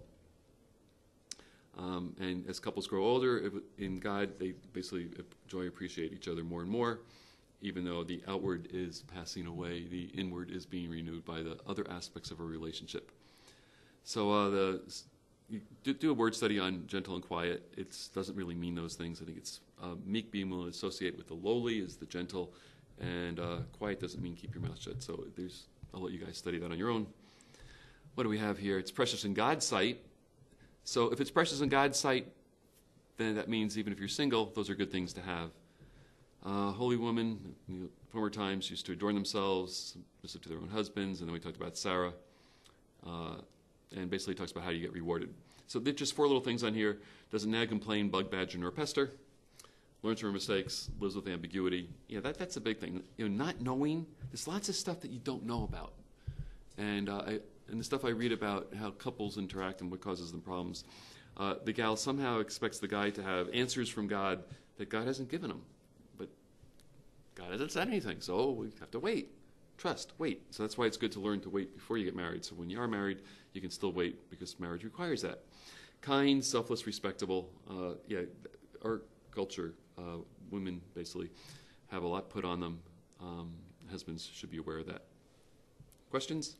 And as couples grow older, in God, they basically enjoy, appreciate each other more and more. Even though the outward is passing away, the inward is being renewed by the other aspects of a relationship. So you do a word study on gentle and quiet. It doesn't really mean those things. I think it's meek being willing to associate with the lowly is the gentle, and quiet doesn't mean keep your mouth shut. So I'll let you guys study that on your own. What do we have here? It's precious in God's sight. So if it's precious in God's sight, then that means even if you're single, those are good things to have. Holy women, former times, used to adorn themselves, submissive to their own husbands, and then we talked about Sarah, and basically talks about how you get rewarded. So there's just 4 little things on here. Doesn't nag, complain, bug, badger, nor pester. Learns from her mistakes, lives with ambiguity. Yeah, that's a big thing. Not knowing, there's lots of stuff that you don't know about. And the stuff I read about how couples interact and what causes them problems, the gal somehow expects the guy to have answers from God that God hasn't given him. But God hasn't said anything, so we have to wait. Trust, wait. So that's why it's good to learn to wait before you get married. So when you are married, you can still wait because marriage requires that. Kind, selfless, respectable. Our culture, women basically have a lot put on them. Husbands should be aware of that. Questions?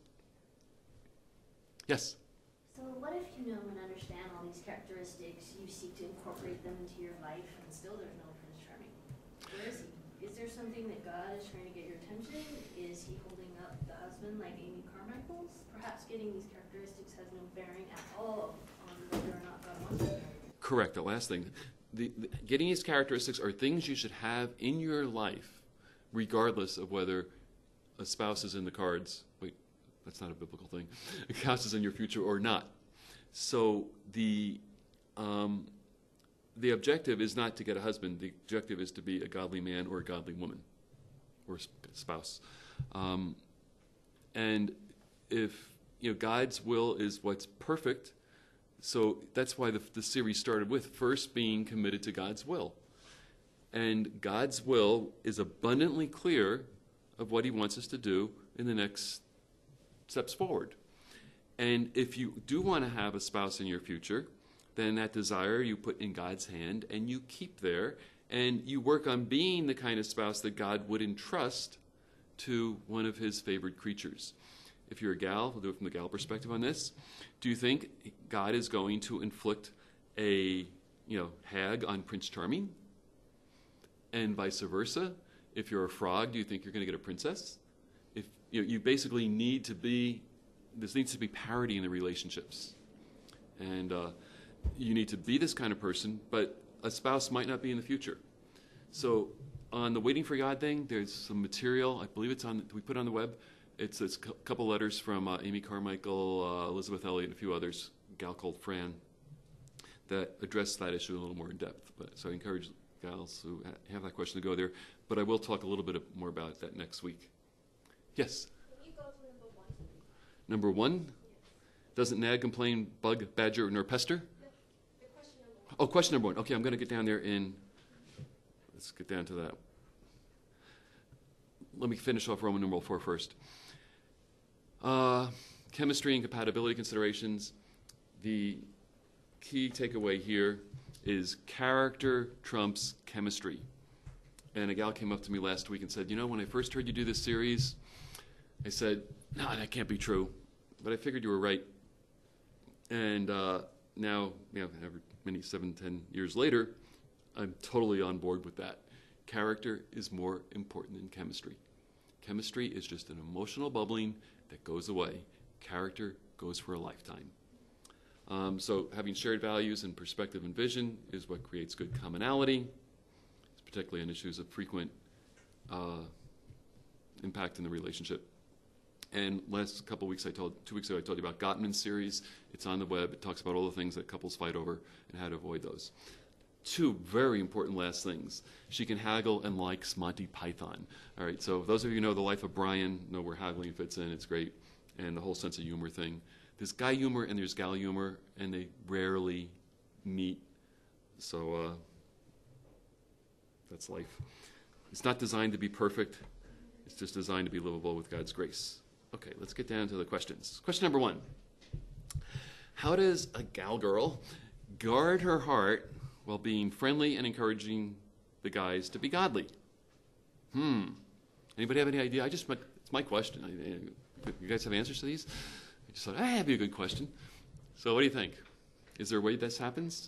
Yes? So what if you know and understand all these characteristics, you seek to incorporate them into your life, and still there's no Prince Charming? Where is he? is there something that God is trying to get your attention? Is he holding up the husband like Amy Carmichael's? Perhaps getting these characteristics has no bearing at all on whether or not God wants it. Correct, the last thing. Getting these characteristics are things you should have in your life, regardless of whether a spouse is in the cards. Wait, that's not a biblical thing. A spouse is in your future or not. So the objective is not to get a husband. The objective is to be a godly man or a godly woman or spouse. And if God's will is what's perfect, so that's why the series started with first being committed to God's will. And God's will is abundantly clear of what he wants us to do in the next steps forward. And if you do want to have a spouse in your future, then that desire you put in God's hand and you keep there, and you work on being the kind of spouse that God would entrust to one of his favored creatures. If you're a gal, we'll do it from the gal perspective on this. Do you think God is going to inflict a hag on Prince Charming? And vice versa? If you're a frog, do you think you're going to get a princess? If you basically need to be, there needs to be parity in the relationships. And you need to be this kind of person, but a spouse might not be in the future. So on the Waiting for God thing, there's some material, I believe it's we put it on the web. It's a couple letters from Amy Carmichael, Elizabeth Elliot, and a few others, a gal called Fran, that address that issue a little more in depth. So I encourage gals who have that question to go there. But I will talk a little bit more about that next week. Yes? Can you go to number 1? Number 1? Doesn't nag, complain, bug, badger, nor pester? No, the question number 1. Oh, question number 1. Okay, I'm going to get down there let's get down to that. Let me finish off Roman numeral 4 first. Chemistry and compatibility considerations. The key takeaway here is character trumps chemistry. And a gal came up to me last week and said, when I first heard you do this series, I said, no, that can't be true. But I figured you were right. And now, many 7, 10 years later, I'm totally on board with that. Character is more important than chemistry. Chemistry is just an emotional bubbling that goes away. Character goes for a lifetime. So having shared values and perspective and vision is what creates good commonality, particularly on issues of frequent impact in the relationship. And last couple weeks, 2 weeks ago, I told you about Gottman's series. It's on the web. It talks about all the things that couples fight over and how to avoid those. 2 very important last things. She can haggle and likes Monty Python. All right, so those of you who know The Life of Brian know where haggling fits in. It's great. And the whole sense of humor thing. There's guy humor and there's gal humor, and they rarely meet. So that's life. It's not designed to be perfect. It's just designed to be livable with God's grace. Okay, let's get down to the questions. Question number 1. How does a gal girl guard her heart while being friendly and encouraging the guys to be godly? Anybody have any idea? It's my question. You guys have answers to these? I just thought, that'd be a good question. So what do you think? Is there a way this happens?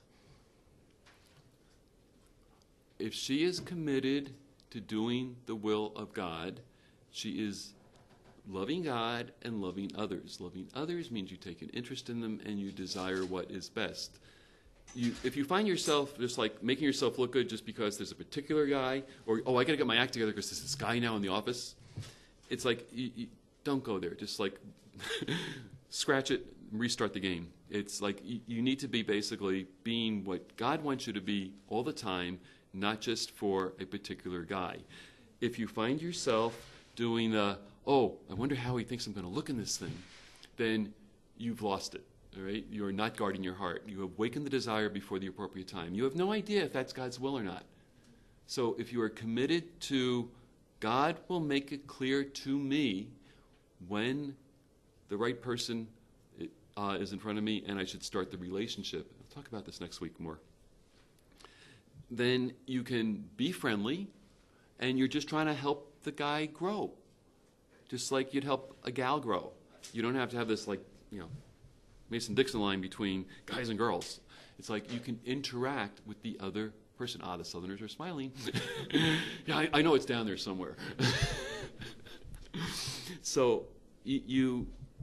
If she is committed to doing the will of God, she is loving God and loving others. Loving others means you take an interest in them and you desire what is best. If you find yourself just like making yourself look good just because there's a particular guy, or, I got to get my act together because there's this guy now in the office, it's like, you don't go there. Just like scratch it, restart the game. It's like you need to be basically being what God wants you to be all the time, not just for a particular guy. If you find yourself doing I wonder how he thinks I'm going to look in this thing, then you've lost it. All right? You are not guarding your heart. You have awakened the desire before the appropriate time. You have no idea if that's God's will or not. So if you are committed to God will make it clear to me when the right person is in front of me and I should start the relationship. I'll talk about this next week more. Then you can be friendly and you're just trying to help the guy grow. Just like you'd help a gal grow. You don't have to have this Mason-Dixon line between guys and girls. It's like you can interact with the other person. The Southerners are smiling. Yeah, I know it's down there somewhere. So you're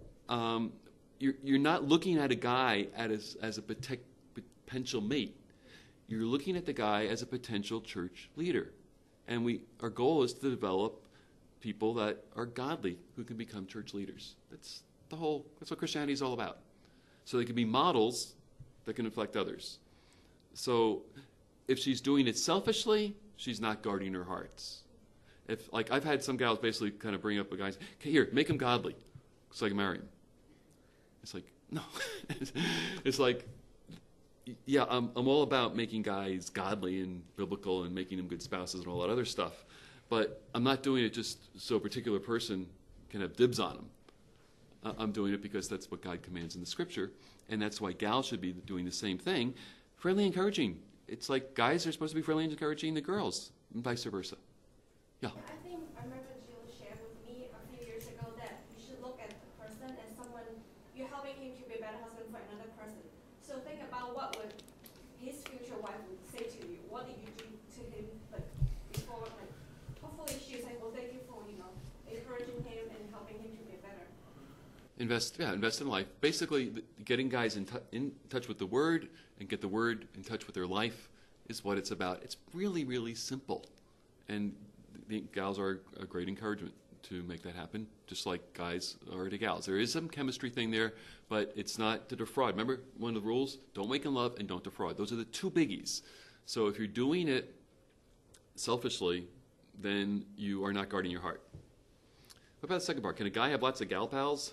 not looking at a guy as a potential mate. You're looking at the guy as a potential church leader. And our goal is to develop people that are godly who can become church leaders. That's what Christianity is all about. So they can be models that can affect others. So if she's doing it selfishly, she's not guarding her hearts. If, like, I've had some gals basically kind of bring up a guy, okay, here, make him godly so I can marry him. It's like, no. It's like, yeah, I'm all about making guys godly and biblical and making them good spouses and all that other stuff. But I'm not doing it just so a particular person can have dibs on them. I'm doing it because that's what God commands in the Scripture, and that's why gals should be doing the same thing. Friendly, encouraging. It's like guys are supposed to be friendly and encouraging the girls, and vice versa. Yeah. I think I remember Jill shared with me a few years ago that you should look at the person as someone you're helping him to be a better husband for another person. So think about what would his future wife would say to you. What did you do to him before? Hopefully she'll say, well, thank you for encouraging him and helping him to be better. Invest in life. Basically, getting guys in touch with the Word and get the Word in touch with their life is what it's about. It's really, really simple. And the gals are a great encouragement to make that happen, just like guys are to gals. There is some chemistry thing there, but it's not to defraud. Remember, one of the rules, don't make in love and don't defraud. Those are the two biggies. So if you're doing it selfishly, then you are not guarding your heart. What about the second part? Can a guy have lots of gal pals?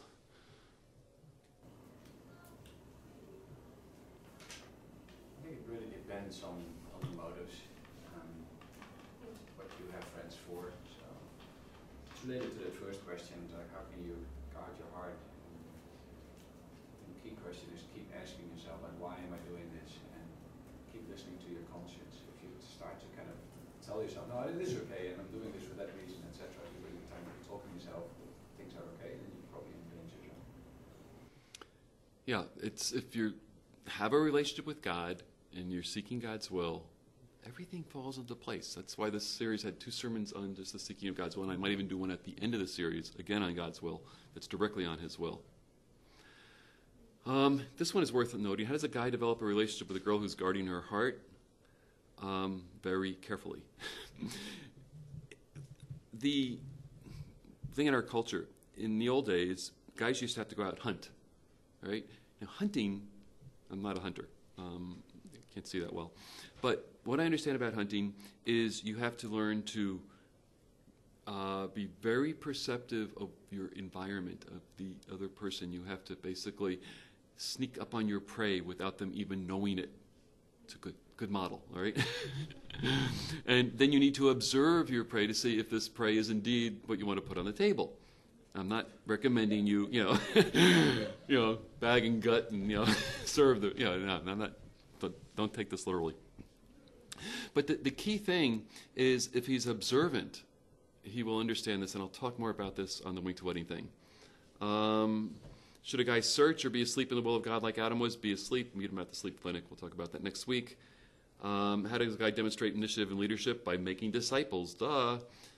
I think it really depends on the motives, what you have friends for. So it's related to the first question, like how can you guard your heart? And the key question is keep asking yourself, like, why am I doing this? And keep listening to your conscience. If you start to kind of tell yourself, no, it is okay, and I'm doing this for that reason, etc. You really time to talk to yourself, things are okay, then you're probably in danger zone. Yeah, it's if you have a relationship with God and you're seeking God's will, everything falls into place. That's why this series had 2 sermons on just the seeking of God's will, and I might even do one at the end of the series, again on God's will, that's directly on His will. This one is worth noting. How does a guy develop a relationship with a girl who's guarding her heart? Very carefully. The thing in our culture, in the old days, guys used to have to go out and hunt, right? Now, hunting, I'm not a hunter. Can't see that well. But what I understand about hunting is you have to learn to be very perceptive of your environment, of the other person. You have to basically sneak up on your prey without them even knowing it. It's a good model, all right? And then you need to observe your prey to see if this prey is indeed what you want to put on the table. I'm not recommending you, bag and gut and, serve the, no, I'm not, don't take this literally. But the key thing is if he's observant, he will understand this, and I'll talk more about this on the Wing to Wedding thing. Should a guy search or be asleep in the will of God like Adam was? Be asleep. Meet him at the sleep clinic. We'll talk about that next week. How does a guy demonstrate initiative and leadership? By making disciples. Duh.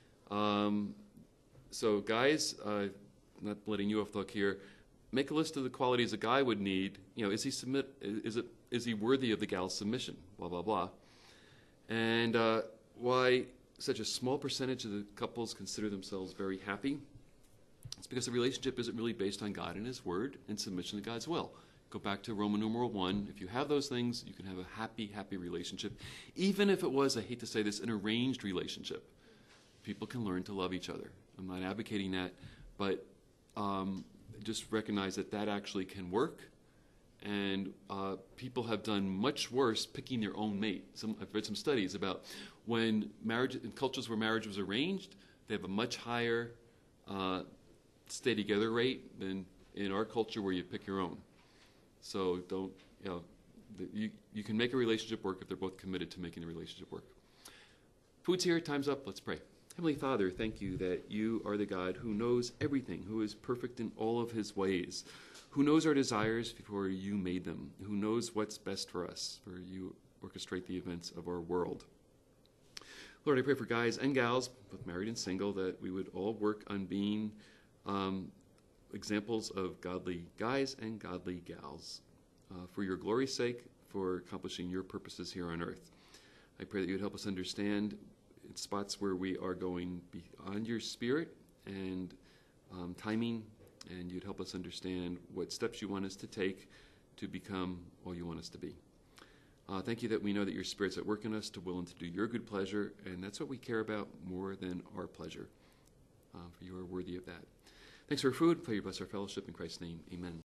So guys, not letting you off the hook here, make a list of the qualities a guy would need. Is he worthy of the gal's submission? Blah, blah, blah. And why such a small percentage of the couples consider themselves very happy? It's because the relationship isn't really based on God and His Word and submission to God's will. Go back to Roman numeral 1. If you have those things, you can have a happy, happy relationship. Even if it was, I hate to say this, an arranged relationship. People can learn to love each other. I'm not advocating that, but just recognize that actually can work. And people have done much worse picking their own mate. I've read some studies about when marriage, in cultures where marriage was arranged, they have a much higher stay together rate than in our culture where you pick your own. So don't, you can make a relationship work if they're both committed to making the relationship work. Food's here, time's up, let's pray. Heavenly Father, thank you that you are the God who knows everything, who is perfect in all of His ways, who knows our desires before you made them, who knows what's best for us, for you orchestrate the events of our world. Lord, I pray for guys and gals, both married and single, that we would all work on being examples of godly guys and godly gals for your glory's sake, for accomplishing your purposes here on earth. I pray that you would help us understand in spots where we are going beyond your spirit and timing, and you'd help us understand what steps you want us to take to become all you want us to be. Thank you that we know that your Spirit's at work in us to will and to do your good pleasure, and that's what we care about more than our pleasure, for you are worthy of that. Thanks for our food. Pray you bless our fellowship. In Christ's name, amen.